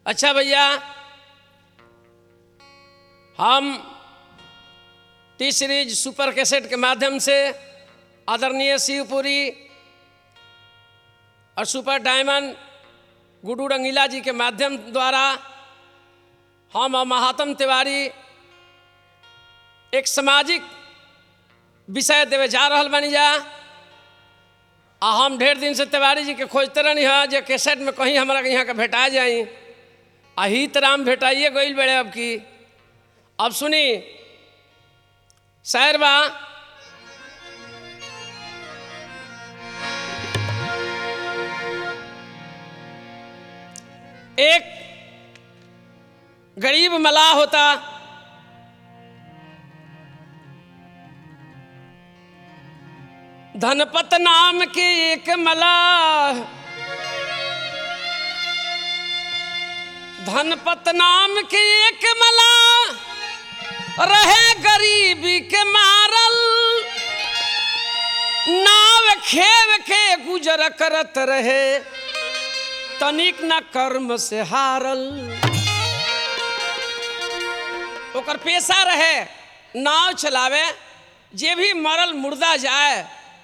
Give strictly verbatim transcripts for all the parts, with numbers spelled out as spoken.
अच्छा भैया, हम टी सीरीज सुपर कैसेट के माध्यम से आदरणीय शिवपुरी और सुपर डायमंड गुड्डू रंगीला जी के माध्यम द्वारा हम और महात्म तिवारी एक सामाजिक विषय देवे जा रहल बनी जा। आ हम ढेर दिन से तिवारी जी के खोजते रहनी है जो कैसेट में कहीं हमारा यहाँ के भेटा जाई। अही तराम भेटाइए गई बड़े अब की। अब सुनी शायर बा, एक गरीब मलाह होता, धनपत नाम के एक मलाह, धनपत नाम के एक मलाह रहे गरीबी के मारल, नाव खेव के गुजर करत रहे, तनिक न कर्म से हारल। ओकर पेशा रहे नाव चलावे, जे भी मरल मुर्दा जाए।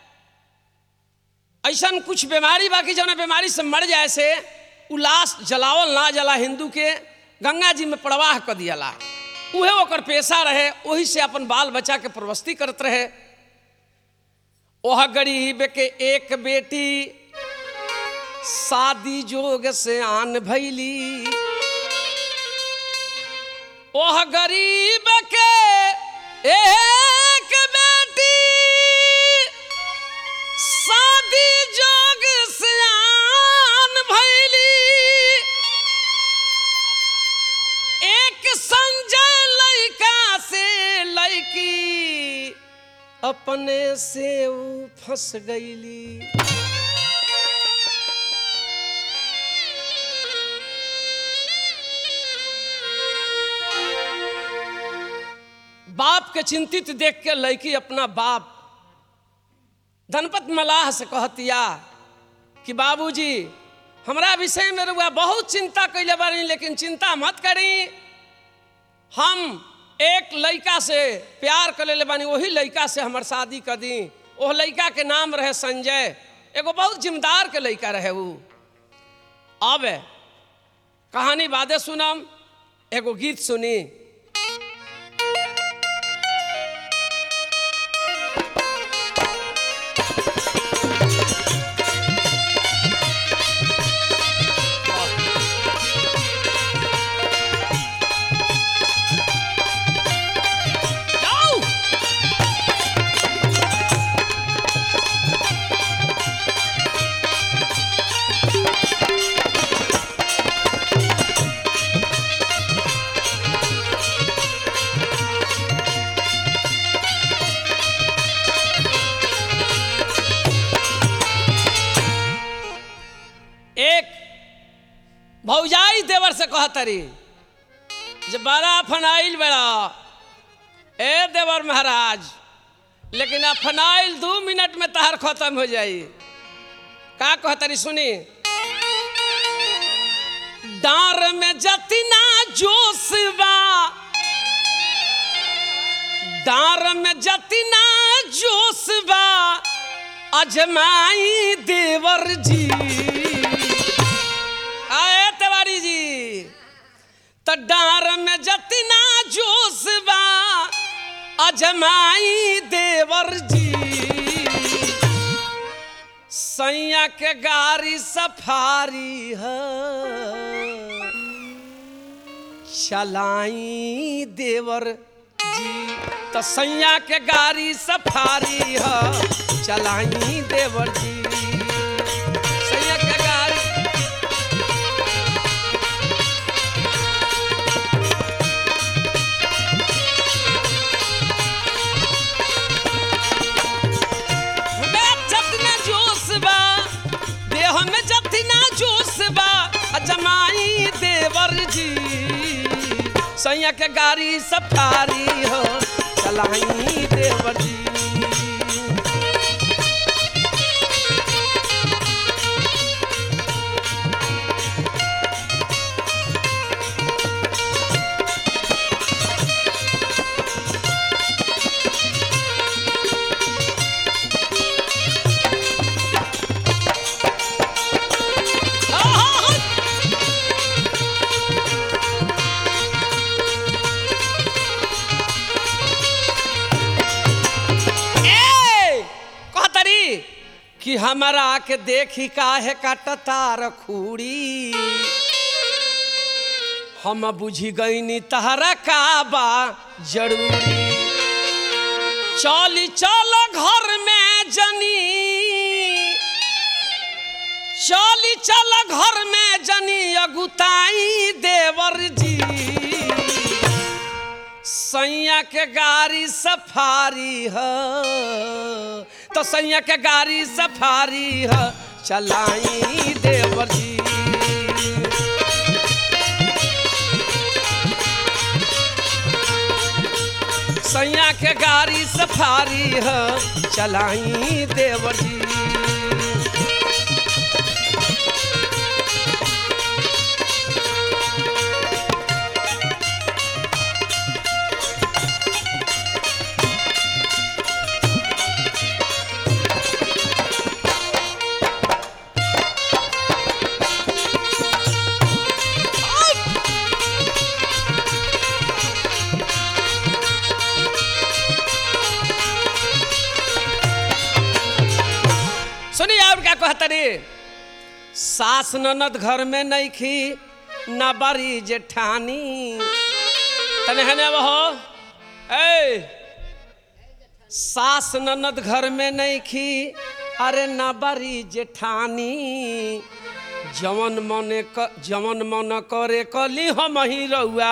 ऐसा कुछ बीमारी बाकी जौन बीमारी से मर जाए से उलास जलावल ना जला, हिंदू के गंगा जी में प्रवाह कर दियाला। उहे ओकर पेशा रहे, वही से अपन बाल बच्चा के प्रवस्ती करत रहे। ओह गरीब के एक बेटी शादी जोग से आन भैली, ओह गरीब के एक बेटी शादी जोग से आन भैली। एक संजय लड़का से लड़की अपने से ऊ फंस गईली। बाप के चिंतित देख के लड़की अपना बाप धनपत मलाह से कहतिया कि बाबूजी हमरा विषय में रुआ बहुत चिंता कैले बानी, लेकिन चिंता मत करी। हम एक लड़का से प्यार कर ले बानी, वही लड़का से हमार शादी कर दी। वह लड़का के नाम रहे संजय, एगो बहुत जिम्मेदार के लड़का रहे वो। अब कहानी बादे सुनम, एगो गीत सुनी। भौजाई देवर से कहतरी जब बड़ा फनाइल बड़ा ए देवर महाराज, लेकिन अब फनाइल दो मिनट में तहार खत्म हो जाई। का कहतरी सुनी। डार में जतना जोशबा, डार में जतना जोशबा अजमाई देवर जी। आए तिवारी जी, तो डार में जतना जोशबा अजमाई देवर जी। सैया के गाड़ी सफारी है चलाई देवर जी, तो सैया के गाड़ी सफारी है चलाई देवर जी। सैया के गाड़ी में जतना जोशबा अजमाई देवर जी। सैया के गाड़ी सफारी हो चलाई देवर जी। कि हमारा के देखी काहे काटता रखूड़ी, हम बुझी गईनी तहरा का बा जरूरी। चली चल घर में जनी, चली चल घर में जनी अगुताई देवर जी। सैया के गाड़ी सफारी है तो सैया के गाड़ी सफारी है चलाई देवर जी। सैया के गाड़ी सफारी है चलाई देवर जी। सास ननद घर में नहीं खी न बड़ी जेठानी तने हने वो ए सास ननद घर में नहीं खी अरे न बड़ी जेठानी। जवन मने क जवन मन करे कली हम ही रहुआ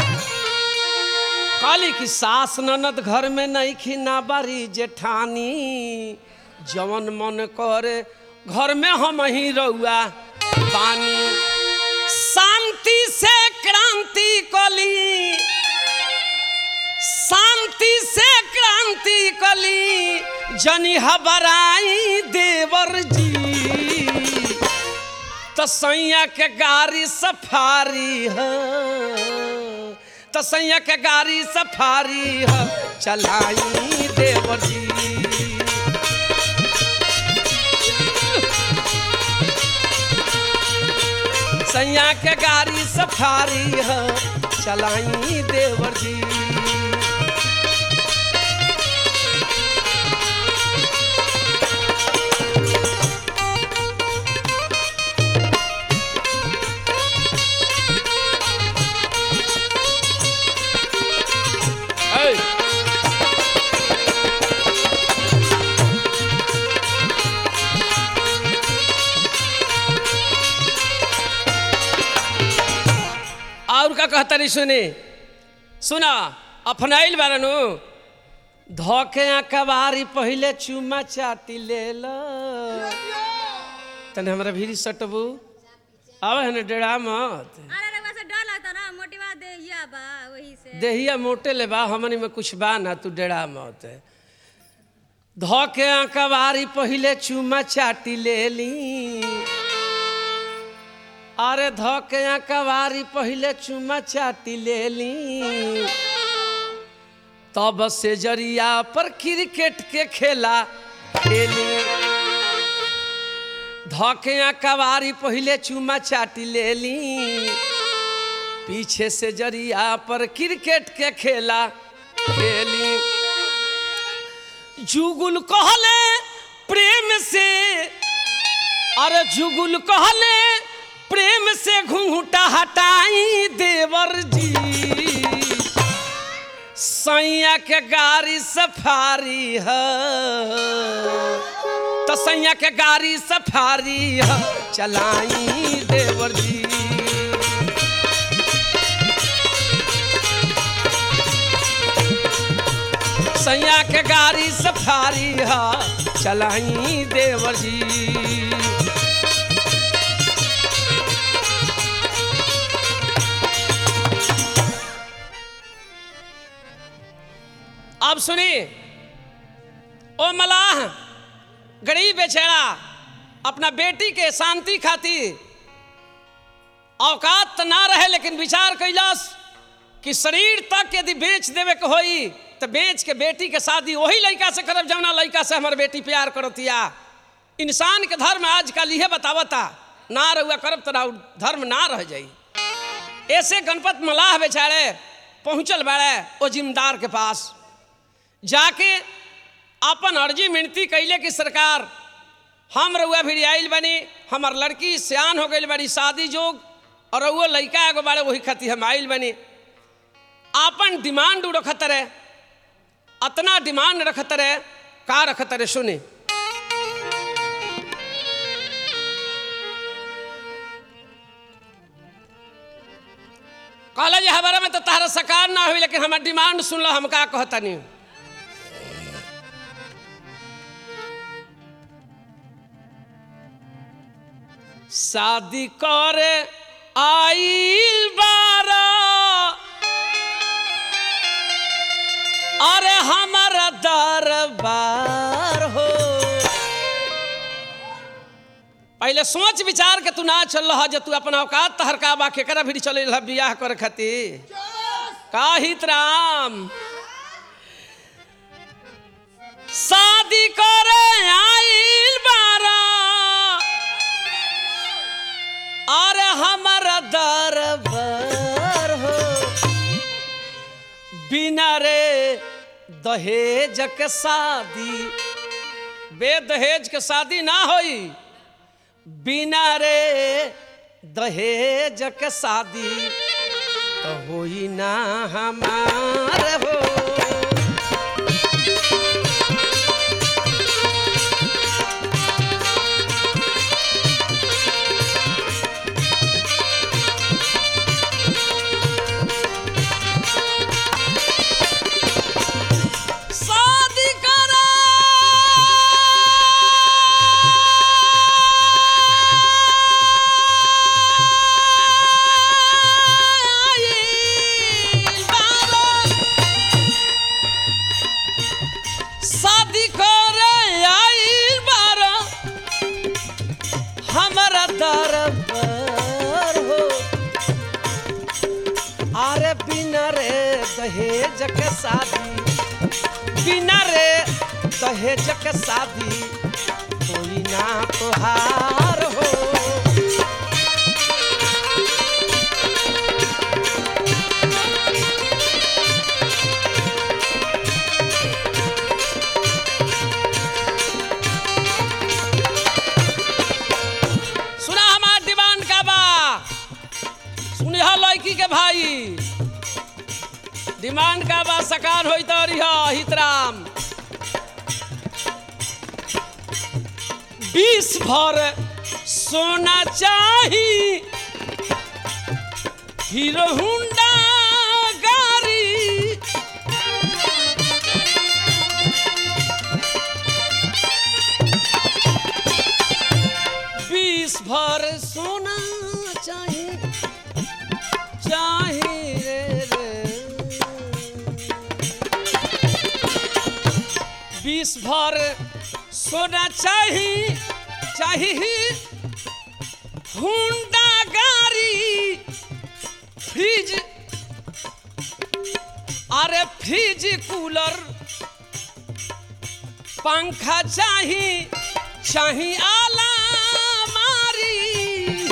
काली की सास ननद घर में नहीं खी न बड़ी जेठानी। जवन मन करे घर में हम ही रहुआ पानी। शांति से क्रांति कली, शांति से क्रांति कली जनी हबराई देवर जी। तो सैया के गाड़ी सफारी है तो सैया के गाड़ी सफारी है चलाई देवर जी। सैया के गाड़ी सफारी है चलाई देवर जी। और का कहता नहीं सुनी सुना अपनाइल बारनु धोके कबारी पहले चुमा चाटी ले लो तने हमरा भीरी सटबू आवे है डेढ़ा मत। अरे रे वैसे डर लगता ना मोटिवा देहिया बा वही से देहिया मोटे ले बा हमनी में कुछ बा ना तू डेढ़ा मत। धोके कबारी पहले चुमा चाटी ले ली अरे धोके कबारी पहले चुमा चाटी ले ली। तब से जरिया पर क्रिकेट के खेला खेली। धोके कबारी पहले चुमा चाटी ले ली पीछे से जरिया पर क्रिकेट के खेला खेली। जुगुल कहले प्रेम से अरे जुगुल कहले प्रेम से घूंघटा हटाई देवर जी। सैया के गाड़ी सफारी है तो सैया के गाड़ी सफारी है चलाई देवर जी। सैया के गाड़ी सफारी है चलाई देवर जी। अब सुनी ओ मलाह गरीब बेचारा अपना बेटी के शांति खातिर औकात तो ना रहे लेकिन विचार कैलास कि शरीर तक यदि बेच देवे के होई तो बेच के बेटी के शादी वही लड़का से करब जौना लड़का से हमार बेटी प्यार करतिया। इंसान के धर्म आजकल यह बतावता ना रहुआ करब तो धर्म ना रह जाई। ऐसे गणपत मलाह बेचारे पहुँचल बाड़े वो जिम्मेदार के पास जाके अपन अर्जी मिनती कैले कि सरकार हम रउआ भी आइल बनी, हमार लड़की सियान हो गई बड़ी शादी जोग, और रउआ लड़का एगो बारे वही खातिर हम आइल बनी। आपन डिमांड रखत रहे, अतना डिमांड रखत रहे, का रखत रहे सुनी। कहला जे हमारा में तो तारा सकार ना हुई, लेकिन हमार डिमांड सुन लो, हम का कहतनी। शादी करे आइल बारा, अरे हमारा दरबार हो। पहले सोच विचार के तू ना चल रहा, जो तू अपना औकात तहर का बा केकरा भी चले बियाह करे खातिर का हित राम। शादी करे आइल बारा, अरे हमारा दरबार हो। बिना रे दहेज के शादी, बे दहेज के शादी ना होई। बिना रे दहेज के शादी तो होई ना हमार हो। दहेज के शादी, बिना रे दहेज के शादी कोई ना तोहार हो। सुना हमार डिमांड का बा, सुनिहा लड़की के भाई, डिमांड का बा सकार होई तो रिहा हितराम। बीस भर सोना चाही, हीरो हुंडा गाड़ी, बीस भर सोना चाही, चाही रे बीस भर सोना चाही, चाही हुंडा गाड़ी, फ्रिज, अरे फ्रिज कूलर, पंखा चाही, चाही आला मारी।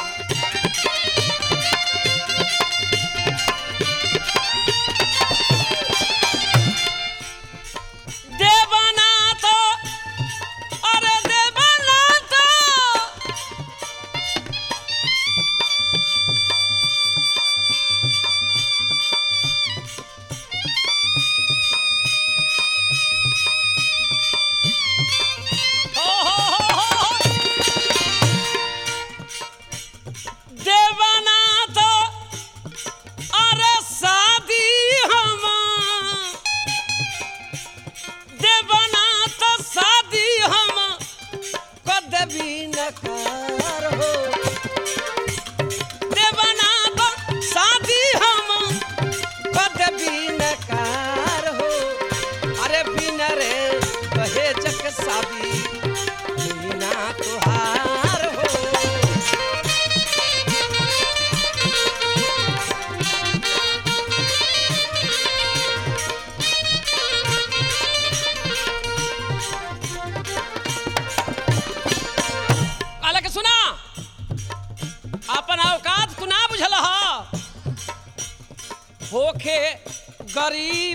होखे गरीब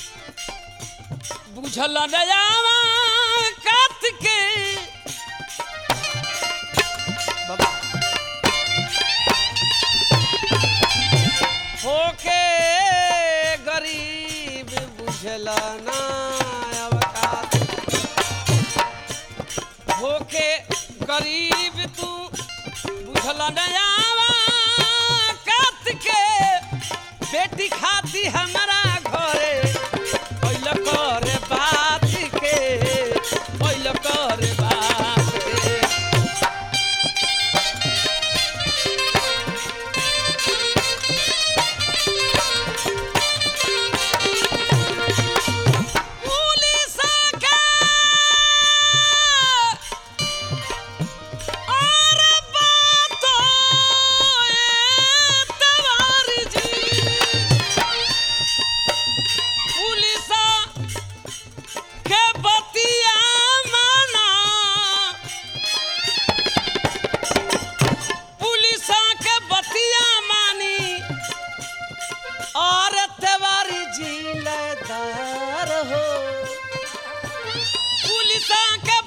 बुझल नयावा कात के नयावा कात के बेटी खाती हमारा घरे पहिल करे बात के पहिल करे बात के पुलिस के और बातों तवारी जी पुलिस के बतिया माना पुलिस के बतिया मानी और तवारी जी लदार हो पुलिस के